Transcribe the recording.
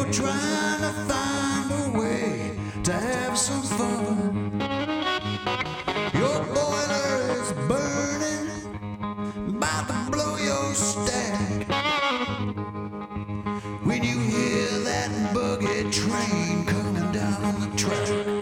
trying to find a way to have some fun. Your boiler is burning, about to blow your stack. When you hear that buggy train coming down the track.